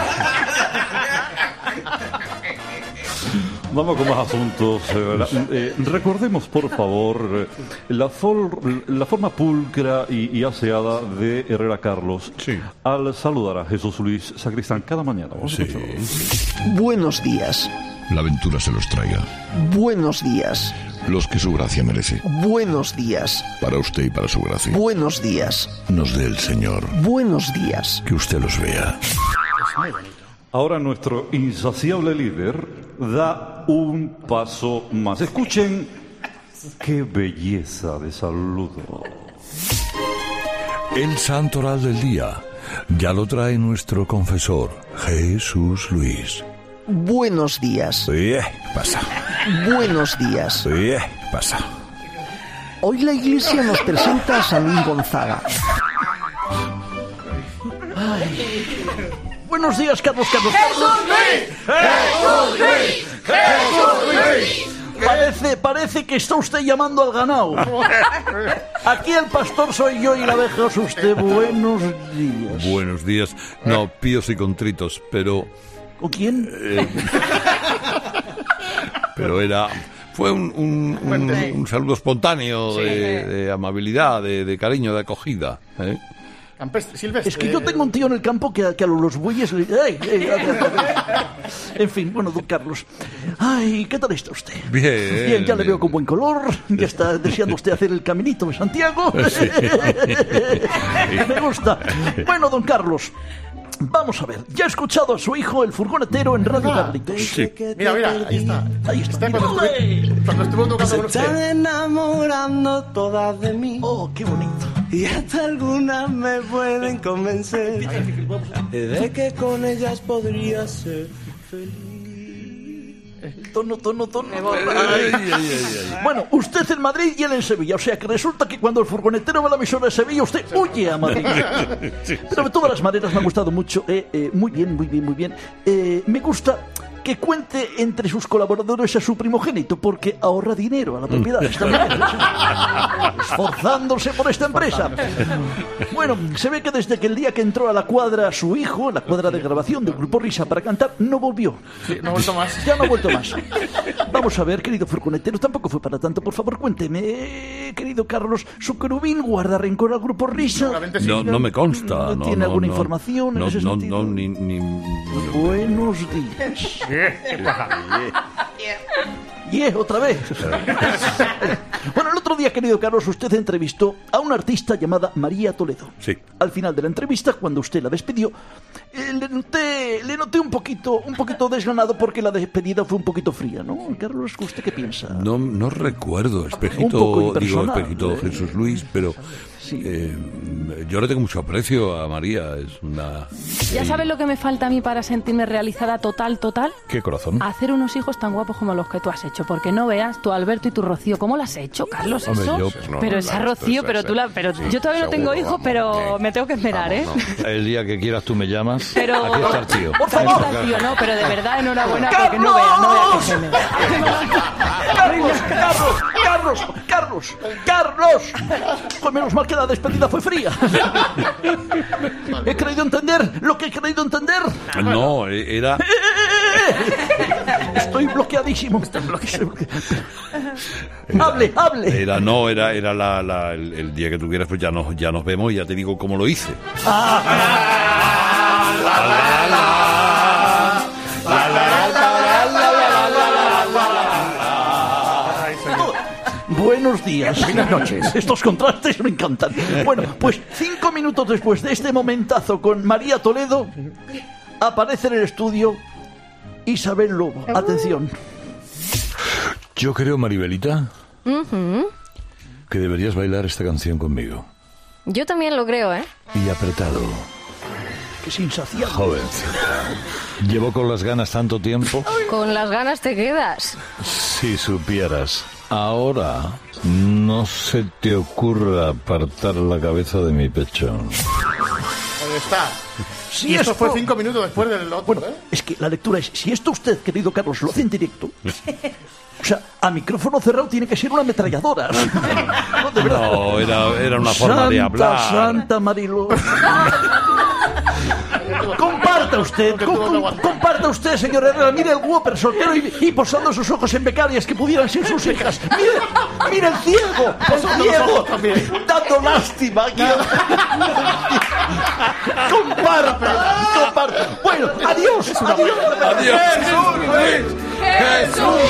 vamos con más asuntos. eh, la- eh, recordemos, por favor, eh, la, for- la forma pulcra y, y aseada de Herrera Carlos al saludar a Jesús Luis Sacristán cada mañana. Vamos a escucharlo. Buenos días. La aventura se los traiga. Buenos días. Los que su gracia merece. Buenos días. Para usted y para su gracia. Buenos días. Nos dé el Señor. Buenos días. Que usted los vea. Ahora nuestro insaciable líder da un paso más. Escuchen Qué belleza de saludo. El santo oral del día ya lo trae nuestro confesor, Jesús Luis. Buenos días. Sí, pasa. Buenos días. Sí, pasa. Hoy la iglesia nos presenta a San Luis Gonzaga. Ay. Buenos días, Carlos, Carlos, Carlos. ¡Jesús Luis! ¡Jesús Luis! Parece, parece que está usted llamando al ganado. Aquí el pastor soy yo y la abeja es usted. Buenos días. Buenos días. No, píos y contritos, pero... ¿Con quién? Eh, pero era... Fue un, un, un, un saludo espontáneo Sí. de, de amabilidad, de, de cariño, de acogida. ¿eh? Campestre, silvestre. Es que yo tengo un tío en el campo que a, que a los bueyes le... ¡Ey, ey! En fin, bueno, don Carlos. Ay, ¿qué tal está usted? Bien. Bien, ya le veo con buen color. Ya está deseando usted hacer el caminito de Santiago. Sí. Me gusta. Bueno, don Carlos, vamos a ver. Ya he escuchado a su hijo, el furgonetero, en Radio Carlitos. Sí. Mira, mira, ahí está. Ahí está. Está cuando estuve, cuando estuve tocando con Se están usted. enamorando todas de mí. Oh, qué bonito. Y hasta algunas me pueden convencer de que con ellas podría ser feliz. Tono, tono, tono. Ay, ay, ay, ay. Bueno, usted en Madrid y él en Sevilla. O sea que resulta que cuando el furgonetero va a la emisora de Sevilla, usted huye a Madrid. Pero de todas las maneras me ha gustado mucho. Eh, eh, muy bien, muy bien, muy bien. Eh, me gusta que cuente entre sus colaboradores a su primogénito, porque ahorra dinero a la propiedad. Está muy bien. Esforzándose por esta empresa. Bueno, se ve que desde que el día que entró a la cuadra su hijo, la cuadra de grabación del Grupo Risa para cantar, no volvió. Sí, no he vuelto más. Ya no ha vuelto más. Vamos a ver, querido furgonetero, tampoco fue para tanto. Por favor, cuénteme, querido Carlos, ¿su querubín guarda rencor al Grupo Risa? No, no me consta. No, ¿Tiene no, alguna no. información en No, ese no, sentido? no, ni, ni- Buenos días. ¿Qué pasa? Y es otra vez. Bueno, el otro día, querido Carlos, usted entrevistó a una artista llamada María Toledo. Sí. Al final de la entrevista, cuando usted la despidió, eh, le noté, le noté un poquito, un poquito desganado porque la despedida fue un poquito fría, ¿no? Carlos, ¿usted qué piensa? No, no recuerdo, Un poco espejito, digo, impersonal, espejito ¿eh? Jesús Luis, pero eh, yo le tengo mucho aprecio a María, es una... ¿Ya sabes lo que me falta a mí para sentirme realizada total, total? ¿Qué corazón? Hacer unos hijos tan guapos como los que tú has hecho. Porque no veas tu Alberto y tu Rocío. ¿Cómo lo has hecho, Carlos, Hombre, eso? yo, pues, no, pero no, esa no, Rocío, esto pero es- tú la... Pero sí, yo todavía no tengo seguro, hijos, vamos, pero sí. me tengo que esperar, ¿eh? El día que quieras tú me llamas. Pero... Aquí está el tío. Por Aquí favor. está el tío, no, pero de verdad enhorabuena porque no veas, no veas que se me... Carlos, Carlos, Carlos, Carlos, Carlos. Pues menos mal que la despedida fue fría. He creído entender lo que he creído entender. No, eh, era... Estoy bloqueadísimo. Hable, hable. Era, no, era, era la, la- el, el día que tú quieras, pues ya nos, ya nos vemos y ya te digo cómo lo hice. Buenos días. Buenas noches. Estos contrastes me encantan. Bueno, pues cinco minutos después de este momentazo con María Toledo, aparece en el estudio Isabel Lobo. Atención. Yo creo, Maribelita, Ujú. que deberías bailar esta canción conmigo. Yo también lo creo, ¿eh? Y apretado. Que es insaciable. Jovencita. Llevo con las ganas tanto tiempo. Con las ganas te quedas. Si supieras. Ahora no se te ocurra apartar la cabeza de mi pecho. Ahí está. Si y esto esto- fue cinco minutos después del otro, Bueno, ¿eh? es que la lectura es, si esto usted, querido Carlos, lo hace en directo, o sea, a micrófono cerrado tiene que ser una ametralladora. No, de verdad. No, era, era una forma de Santa, hablar. Santa Marilo. Comparta usted, com- com- comparta usted, señor Herrera. Mire el Whopper soltero y, y posando sus ojos en becarias que pudieran ser sus hijas. Mire, mire el ciego, el ciego, dando lástima. Comparta, comparta. Bueno, adiós, adiós. Adiós. Jesús Luis. Jesús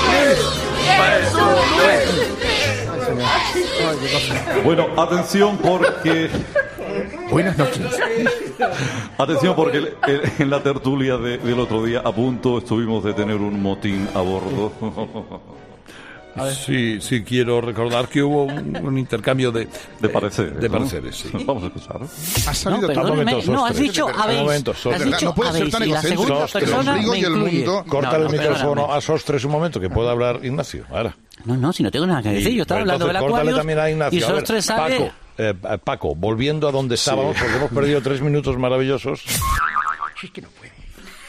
Luis. Jesús Luis. Bueno, atención porque... Buenas noches. Atención porque el- el- en la tertulia de- del otro día a punto estuvimos de tener un motín a bordo. Sí, sí, quiero recordar que hubo un, un intercambio de, de pareceres. De ¿no? pareceres, sí. Vamos a escuchar. Ha salido No, todo perdóneme, momento, no, has Sostre. dicho Un habéis. momento, Has Sostre. dicho No puede ser habéis, tan y la segunda egocéntrico. Te lo persona digo me y el incluye. mundo. No, Corta el no, micrófono perdóname. a Sostres un momento, que pueda hablar Ignacio. Ahora. No, no, si no tengo nada que decir. Y, Yo estaba pues, hablando del entonces, córtale Aquarius también a Ignacio. y A ver, Sostres sabe... Paco, eh, eh, Paco, volviendo a donde estábamos, porque hemos perdido tres minutos maravillosos. Si es que no puede.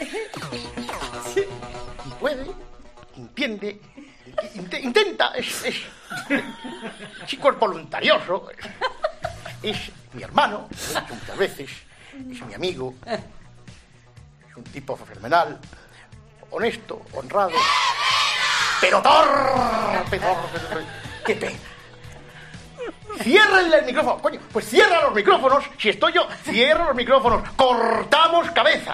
No puede, entiende, int- intenta, es, es, chico es voluntarioso, es, es mi hermano, lo he dicho muchas veces, es mi amigo, es un tipo fenomenal, honesto, honrado, pero torpe, torpe, torpe. ¡Qué pena! Ciérrenle el micrófono, coño, pues cierra los micrófonos, si estoy yo, cierra los micrófonos, cortamos cabezas.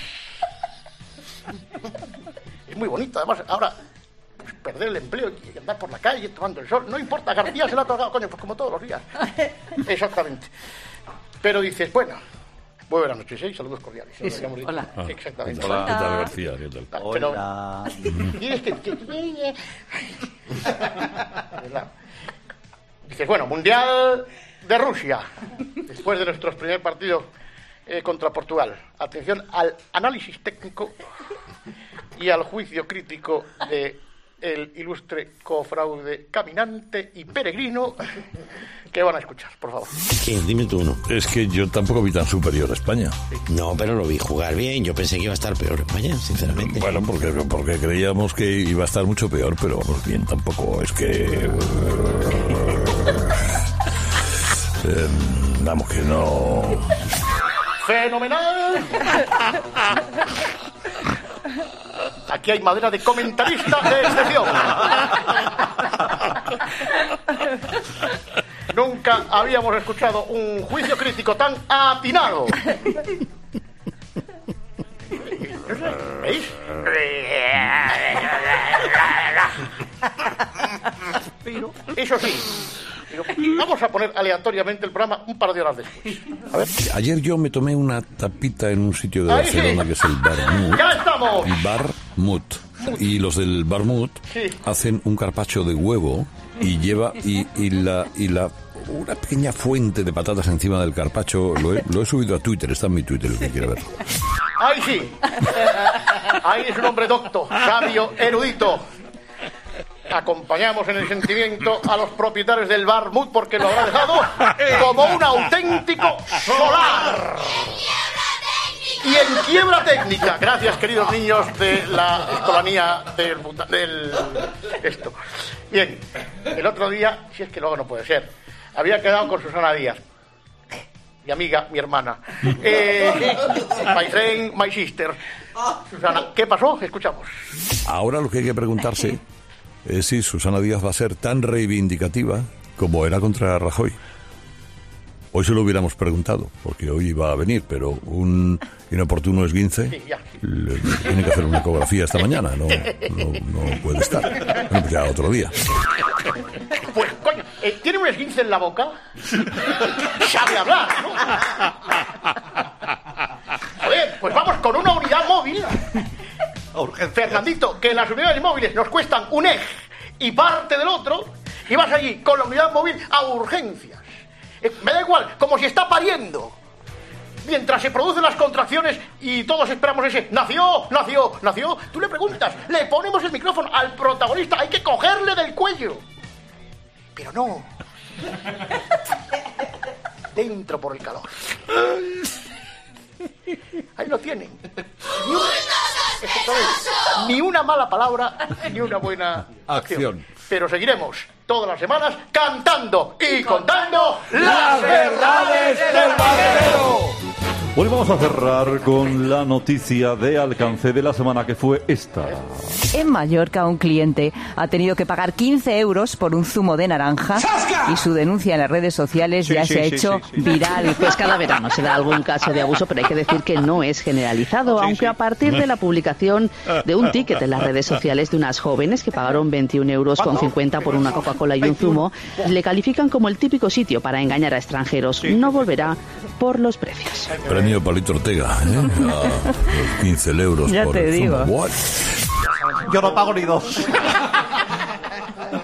Es muy bonito, además, ahora pues, perder el empleo y andar por la calle tomando el sol, no importa, García se lo ha tocado, coño, pues como todos los días. Exactamente. Pero dices, bueno, vuelve la noche seis, saludos cordiales. Sí, sí. Hola. Ah, Exactamente. Hola. ¿Qué tal, García? ¿Qué tal? Pero, Hola. y es que, que- ¿verdad? Dices, bueno, Mundial de Rusia, después de nuestros primer partidos eh, contra Portugal. Atención al análisis técnico y al juicio crítico de el ilustre cofraude caminante y peregrino que van a escuchar, por favor. ¿Quién? Dime tú uno. Es que yo tampoco vi tan superior a España. No, pero lo vi jugar bien. Yo pensé que iba a estar peor España, sinceramente. Bueno, porque, porque creíamos que iba a estar mucho peor, pero vamos bien, tampoco es que... eh, vamos, que no... ¡Fenomenal! Aquí hay madera de comentarista de excepción. Nunca habíamos escuchado un juicio crítico tan atinado. ¿Veis? Pero, eso sí, pero vamos a poner aleatoriamente el programa un par de horas después. A ver. Ayer yo me tomé una tapita en un sitio de Ahí sí. Barcelona que es el Barmut. ¡Ya estamos! Barmut. Y los del Barmut Sí. hacen un carpaccio de huevo y lleva y, y la y la una pequeña fuente de patatas encima del carpaccio. Lo he, lo he subido a Twitter, está en mi Twitter el que quiera ver. Ahí sí. Ahí es un hombre docto, sabio, erudito. Acompañamos en el sentimiento a los propietarios del Barmut porque lo habrá dejado como un auténtico solar. Y en quiebra técnica. Gracias, queridos niños de la escolanía del, buta- del esto. Bien, el otro día, si es que luego no puede ser, había quedado con Susana Díaz, mi amiga, mi hermana. Eh, my friend, my sister. Susana, ¿qué pasó? Escuchamos. Ahora lo que hay que preguntarse es si Susana Díaz va a ser tan reivindicativa como era contra Rajoy. Hoy se lo hubiéramos preguntado, porque hoy iba a venir, pero un inoportuno esguince Sí, ya. le, le tiene que hacer una ecografía esta mañana, no, no, no puede estar. Bueno, pues ya otro día. Pues, coño, eh, ¿tiene un esguince en la boca? Sabe hablar, ¿no? A ver, pues vamos con una unidad móvil. Fernandito, que las unidades móviles nos cuestan un eje y parte del otro, y vas allí con la unidad móvil a urgencias. Eh, me da igual, como si está pariendo. Mientras se producen las contracciones y todos esperamos ese nació, nació, nació, tú le preguntas, le ponemos el micrófono al protagonista, hay que cogerle del cuello. Pero no. Dentro por el calor. Ahí lo tienen. Ni una, ni una mala palabra, ni una buena acción. Pero seguiremos todas las semanas cantando y contando las verdades del barbero. Hoy vamos a cerrar con la noticia de alcance de la semana, que fue esta. En Mallorca, un cliente ha tenido que pagar quince euros por un zumo de naranja y su denuncia en las redes sociales Sí, ya sí, se ha sí, hecho sí, sí. viral. Pues cada verano se da algún caso de abuso, pero hay que decir que no es generalizado, aunque a partir de la publicación de un ticket en las redes sociales de unas jóvenes que pagaron veintiún euros con cincuenta por una Coca-Cola y un zumo, le califican como el típico sitio para engañar a extranjeros. No volverá por los precios. Premio Palito Ortega, ¿eh? A los quince euros Ya por te el digo. zumo. What? Yo no pago ni dos.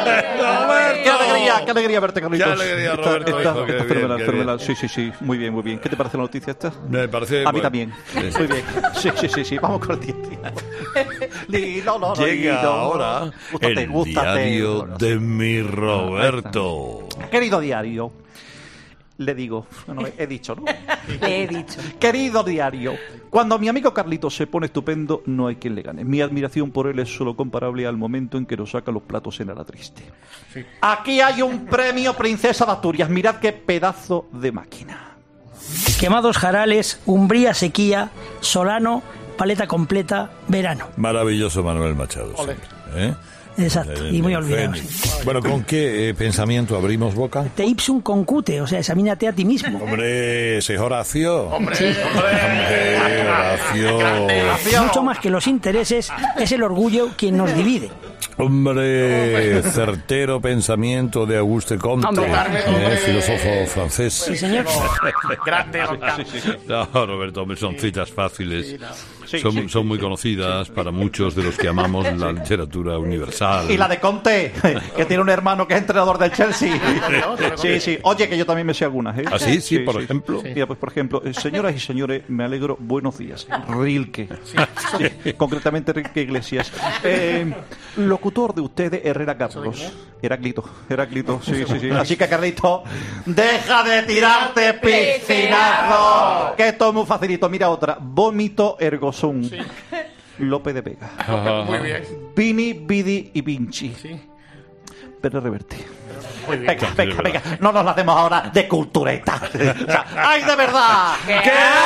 ¡Qué alegría, qué alegría verte, Carlitos! ¡Qué alegría, Roberto! Está, hijo, está, qué está bien, fenomenal, qué fenomenal. bien. Sí, sí, sí, muy bien, muy bien. ¿Qué te parece la noticia esta? Me parece... A mí bueno. también. Sí, sí. Muy bien. Sí, sí, sí, sí. Vamos con el día. Lilo, lo, lo, Llega lilo. ahora Gústate, el gústate. diario de mi Roberto. Querido diario, le digo, no, he dicho, ¿no? Le he dicho. Querido diario, cuando mi amigo Carlitos se pone estupendo, no hay quien le gane. Mi admiración por él es solo comparable al momento en que nos saca los platos en Ara Triste. Sí. Aquí hay un premio Princesa de Asturias. Mirad qué pedazo de máquina. Quemados Jarales, Umbría Sequía, Solano, paleta completa, verano. Maravilloso Manuel Machado. Ole. siempre, ¿eh? Exacto, El- y muy el olvidado. genio. sí. Bueno, ¿con qué eh, pensamiento abrimos boca? Te ipsum concute, o sea, examínate a ti mismo. Hombre, ese es Horacio. Hombre, Sí. Hombre, Horacio. Mucho más que los intereses, es el orgullo quien nos divide. Hombre, certero pensamiento de Auguste Comte, Hombre. eh, filósofo francés. Sí, señor. Grande, No, Roberto, hombre, son citas fáciles. Sí, son, sí, son muy conocidas para muchos de los que amamos la literatura universal. Y la de Conte, que tiene un hermano que es entrenador del Chelsea. Sí, sí. Oye, que yo también me sé algunas, ¿eh? ¿Ah, sí? Sí, por ejemplo. Mira, pues por ejemplo, eh, señoras y señores, me alegro, buenos días. Rilke. Sí, concretamente Rilke Iglesias. Eh, locutor de ustedes, Herrera Carlos. Heráclito, Heráclito, sí, sí, sí. Así que, Carlito, deja de tirarte piscinazo. Que esto es muy facilito. Mira otra. Vómito ergo sum. López de Vega. Muy bien. Vini, Vidi y Vinci. Pero reverte. Muy bien. Venga, venga, venga. No nos la hacemos ahora de cultureta. O sea, ¡ay, de verdad! ¡Qué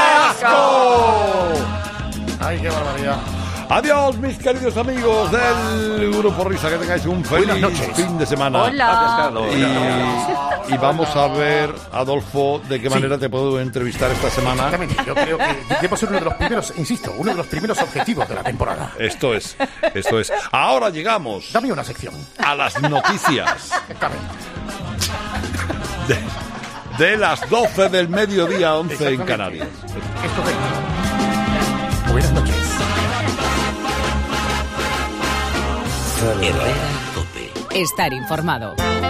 asco! Ay, qué barbaridad. Adiós, mis queridos amigos del Grupo Risa, que tengáis un feliz fin de semana. Hola. Y, y vamos a ver, Adolfo, de qué manera te puedo entrevistar esta semana. Exactamente. Yo creo que debemos ser uno de los primeros, insisto, uno de los primeros objetivos de la temporada. Esto es, esto es. Ahora llegamos. Dame una sección. A las noticias. De, de las doce del mediodía, once en Canarias. Es correcto. Buenas noches. Herrera Tope. Estar informado.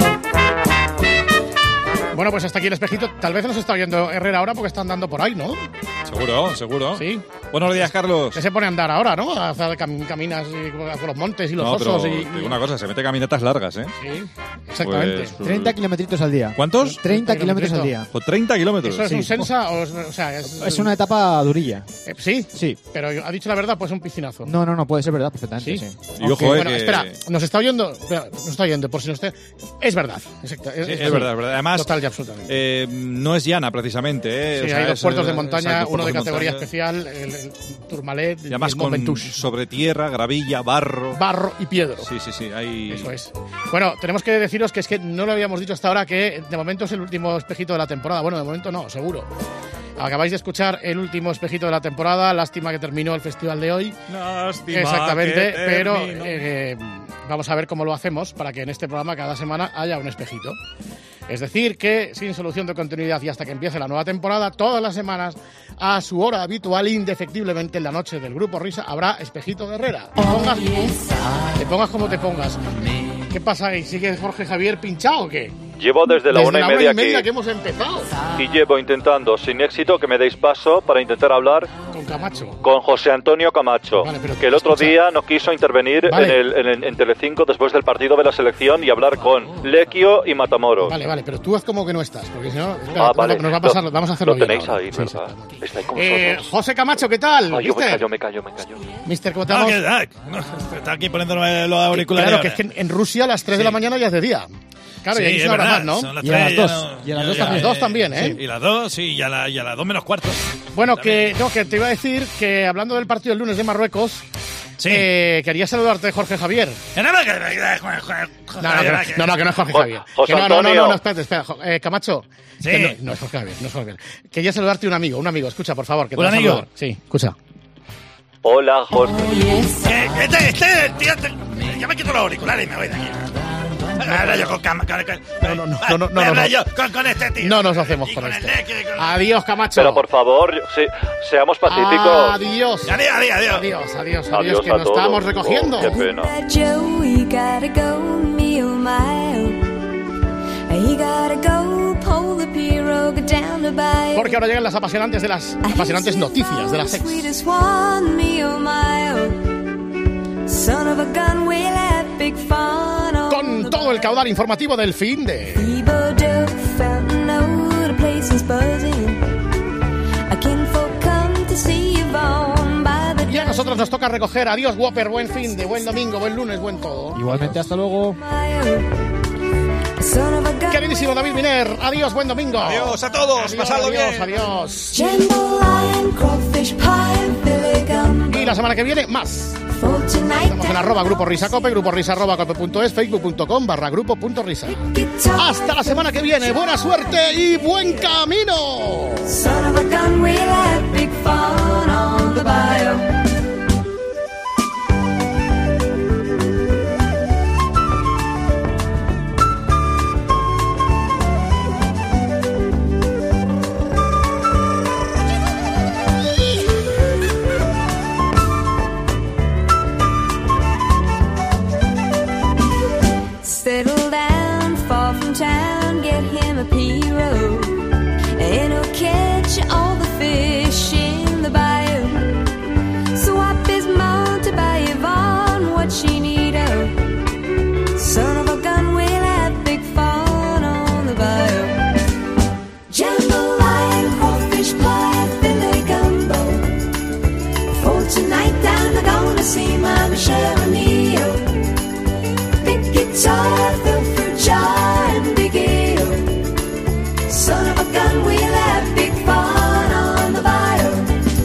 Bueno, pues hasta aquí el espejito. Tal vez nos está oyendo Herrera ahora porque está andando por ahí, ¿no? Seguro, seguro. Sí. Buenos días, Carlos. Que se pone a andar ahora, ¿no? A hacer cam- caminas y- por los montes y los No, pero osos. Y, digo una cosa, se mete caminatas largas, ¿eh? Sí, exactamente. Pues, treinta kilometritos al día. ¿Cuántos? treinta kilómetros al día. ¿O treinta kilómetros? ¿Eso es Sí. un sensa o, es, o sea, es, Es una etapa durilla. eh, ¿Sí? Sí. Pero ha dicho la verdad, pues un piscinazo. No, no, no, puede ser verdad, perfectamente. ¿Sí? Sí. Y ojo, eh, Bueno, que- espera, nos está oyendo, espera, nos está oyendo, por si no esté. Es verdad, exacto. Sí, es verdad, es verdad. Además, total y absolutamente. eh, no es llana, precisamente. ¿eh? Sí, O sea, hay dos es, puertos de eh, montaña, exacto, uno de puertos categoría montaña. especial, el, el Tourmalet Y y además el con Mont Ventoux. sobre tierra, gravilla, barro. Barro y piedra. Sí, sí, sí. Hay... Eso es. Bueno, tenemos que deciros que es que no lo habíamos dicho hasta ahora, que de momento es el último espejito de la temporada. Bueno, de momento no, seguro. Acabáis de escuchar el último espejito de la temporada. Lástima que terminó el festival de hoy. Lástima Exactamente, que pero terminó. eh, vamos a ver cómo lo hacemos para que en este programa cada semana haya un espejito. Es decir, que sin solución de continuidad y hasta que empiece la nueva temporada, todas las semanas, a su hora habitual, indefectiblemente en la noche del Grupo Risa, habrá espejito de Herrera. Te pongas, te pongas como te pongas. ¿Qué pasa? ¿Y sigue Jorge Javier pinchado o qué? Llevo desde la Desde una y la media una y media aquí que hemos empezado. y llevo intentando, sin éxito, que me deis paso para intentar hablar Con Camacho. con José Antonio Camacho, Vale, pero que el otro escucha. día no quiso intervenir Vale. en, el, en, el- en Telecinco después del partido de la selección y hablar con Lequio y Matamoros. Vale, vale, pero tú haz como que no estás, porque si no, espera, Ah, nos, vale. nos va a pasar, Lo- vamos a hacerlo lo bien tenéis ahora. ahí, Sí, ¿verdad? Está ahí con Eh, vosotros. José Camacho, ¿qué tal? Ay, yo me ¿Viste? callo, me callo, me callo. Mister, ¿cómo te No, vamos? que, ay, no, está aquí poniéndome los auriculares. Claro, que es que en, en Rusia a las tres de la mañana ya es de día. Claro, Sí, y ahí es es una hora verdad, más, ¿no? son las Y a las tres, ya dos. no- Y a las ya- dos ya- también. Dos también, ¿eh? Sí, y las dos, sí, y a, la, y a las dos menos cuarto. Bueno, que, no, que te iba a decir que hablando del partido del lunes de Marruecos, Sí. eh, quería saludarte, Jorge Javier. Que no, que- que- que- No, no, que no, no, no, que no es Jorge Jo- Javier. José Que no, no, no, Antonio. no, no, espérate, espera. Jo- eh, Camacho. Sí. Que no, no es Jorge Javier, no es Jorge Javier. Quería saludarte un amigo, un amigo. Escucha, por favor, que te ¿Un va a amigo? saludar. Sí, escucha. Hola, José. Que este, este, tío, este- ya me quito los auriculares y me voy de aquí. Ahora yo con cama, con, con, No, no, no, no, no, voy a hablar no. yo con, con este tío. No nos hacemos Y con con el esto. Leque, y con- Adiós, Camacho. Pero por favor, sí, seamos pacíficos. Adiós. Adiós, adiós, adiós. Adiós, adiós, adiós, Adiós que a nos todos. estábamos recogiendo. Oh, qué pena. Joey gotta go, me me, oh my, oh. He gotta go, pull the pirogue down the bayou. Porque ahora llegan las apasionantes de las apasionantes noticias de las sex. Sweetest one, me, oh my, oh. Son of a gun, we'll have big fun on Con todo el caudal informativo del fin de... Fountain, oh, the place is buzzing. A kinfolk come to see Yvonne by the... Y a nosotros nos toca recoger. Adiós, Whopper, buen fin de, buen domingo, buen lunes, buen todo. Igualmente, hasta luego. Queridísimo David Miner, adiós, buen domingo. Adiós a todos, adiós, pasadlo adiós, bien. Adiós. Jambalaya, crawfish pie, Billy Gumbo. Y la semana que viene, más. Estamos en arroba Grupo Risa Cope, Grupo Risa arroba cope punto es, facebook punto com barra grupo punto risa. Hasta la semana que viene, buena suerte y buen camino. Son of a gun, we'll have big fun on the bayou. Settle down, far from town, get him a pirogue, and he'll catch all the fish in the bayou. Swap his mount to buy Yvonne what she need, oh. Son of a gun, we'll have big fun on the bayou. Jambalaya, crawfish pie, Billy Gumbo. For tonight I'm gonna see my Michelle O'Neill. Guitar, the fruit jar, and big ale. Son of a gun, we'll have big fun on the bayou.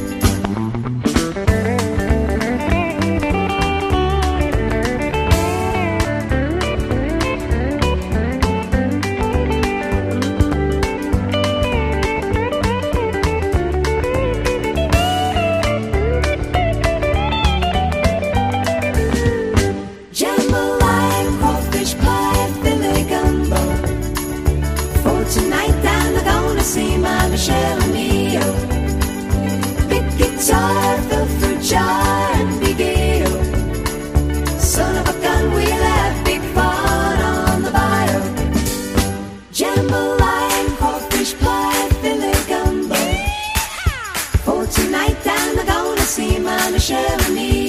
Jambalaya, crawfish pie, Billy Gumbo. For tonight I'm gonna see my Michelle O'Neill. Big guitar, the fruit jar, and big ale. Son of a gun, we'll have big fun on the bayou. Jambalaya, crawfish pie, Billy Gumbo. For tonight I'm gonna see my Michelle O'Neill.